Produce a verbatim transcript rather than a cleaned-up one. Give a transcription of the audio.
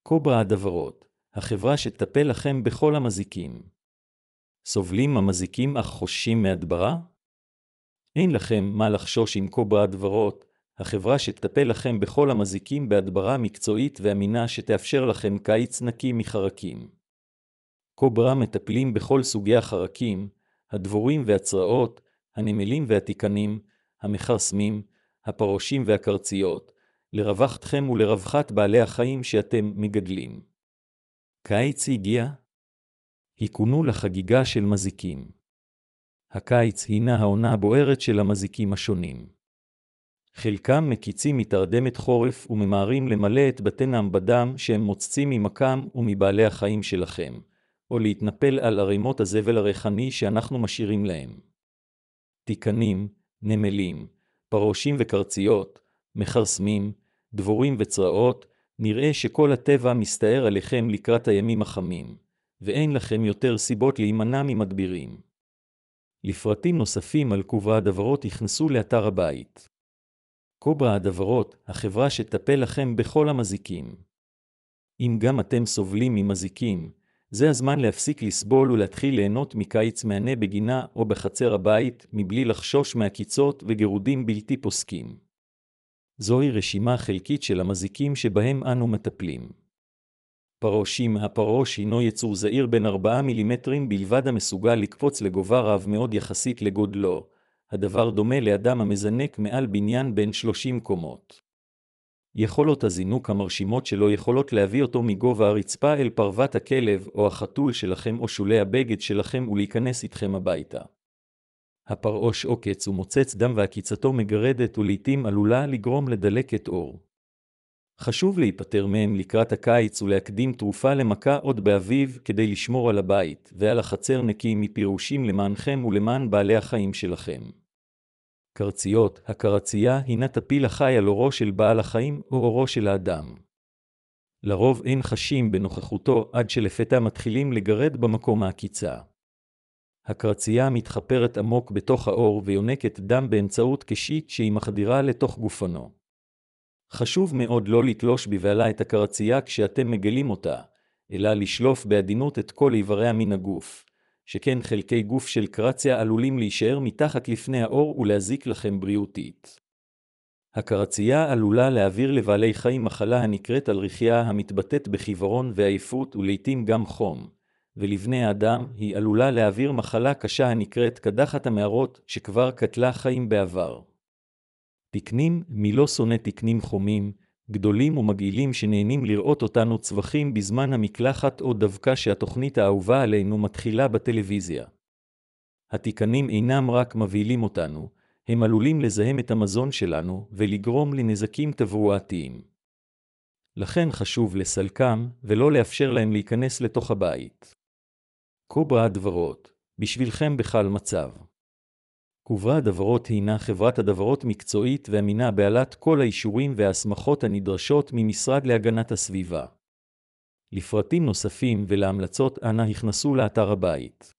קוברה הדברות, החברה שתטפל לכם בכל המזיקים. סובלים המזיקים אך חוששים מהדברה? אין לכם מה לחשוש עם קוברה הדברות, החברה שתטפל לכם בכל המזיקים בהדברה מקצועית ואמינה שתאפשר לכם קיץ נקי מחרקים. קוברה מטפלים בכל סוגי החרקים, הדבורים והצרעות, הנמלים והתיקנים, המחרסמים, הפרושים והקרציות, לרווחתכם ולרווחת בעלי החיים שאתם מגדלים. קיץ הגיע? היכונו לחגיגה של מזיקים. הקיץ הינה העונה הבוערת של המזיקים השונים. חלקם מקיצים מתרדמת חורף וממהרים למלא את בתיהם בדם שהם מוצצים ממקם ומבעלי החיים שלכם, או להתנפל על ערימות הזבל הריחני שאנחנו משאירים להם. תיקנים, נמלים, פרושים וקרציות, מחרסמים, דבורים וצרעות, נראה שכל הטבע מסתער עליכם לקראת הימים החמים, ואין לכם יותר סיבות להימנע ממדבירים. לפרטים נוספים על קוברה הדברות יכנסו לאתר הבית. קוברה הדברות, החברה שתטפל לכם בכל המזיקים. אם גם אתם סובלים ממזיקים, זה הזמן להפסיק לסבול ולהתחיל ליהנות מקיץ מהנה בגינה או בחצר הבית, מבלי לחשוש מהקיצות וגירודים בלתי פוסקים. זוהי רשימה חלקית של המזיקים שבהם אנו מטפלים. פרושים, הפרוש הינו יצור זעיר בין ארבעה מילימטרים בלבד המסוגל לקפוץ לגובה רב מאוד יחסית לגודלו. הדבר דומה לאדם המזנק מעל בניין בין שלושים קומות. יכולות הזינוק המרשימות שלו יכולות להביא אותו מגובה הרצפה אל פרוות הכלב או החתול שלכם או שולי הבגד שלכם ולהיכנס איתכם הביתה. הפרוש עוקץ ומוצץ דם והקיצתו מגרדת ולעיתים עלולה לגרום לדלקת עור. חשוב להיפטר מהם לקראת הקיץ ולהקדים תרופה למכה עוד באביב כדי לשמור על הבית ועל החצר נקי מפירושים למענכם ולמען בעלי החיים שלכם. קרציות, הקרצייה הינה טפיל החי על אורו של בעל החיים או אורו של האדם. לרוב אין חשים בנוכחותו עד שלפתע מתחילים לגרד במקום העקיצה. הקרצייה מתחפרת עמוק בתוך האור ויונקת דם באמצעות קשית שהיא מחדירה לתוך גופנו. חשוב מאוד לא לתלוש בבעלה את הקרצייה כשאתם מגלים אותה, אלא לשלוף בעדינות את כל איבריה מן הגוף, שכן חלקי גוף של קרציה עלולים להישאר מתחת לפני האור ולהזיק לכם בריאותית. הקרצייה עלולה להעביר לבעלי חיים מחלה הנקראת על רחייה המתבטאת בחיוורון ועייפות ולעיתים גם חום, ולבני האדם היא עלולה להעביר מחלה קשה הנקראת קדחת המערות שכבר קטלה חיים בעבר. תקנים, מי לא שונא תקנים חומים, גדולים ומגעילים שנהנים לראות אותנו צווחים בזמן המקלחת או דווקא שהתוכנית האהובה עלינו מתחילה בטלוויזיה. התיקנים אינם רק מבהילים אותנו, הם עלולים לזהם את המזון שלנו ולגרום לנזקים תברואתיים. לכן חשוב לסלקם ולא לאפשר להם להיכנס לתוך הבית. קוברה הדברות, בשבילכם בכל מצב. קוברה הדברות הינה חברת הדברות מקצועית ואמינה בעלת כל האישורים וההסמכות הנדרשות ממשרד להגנת הסביבה. לפרטים נוספים ולהמלצות אנא הכנסו לאתר הבית.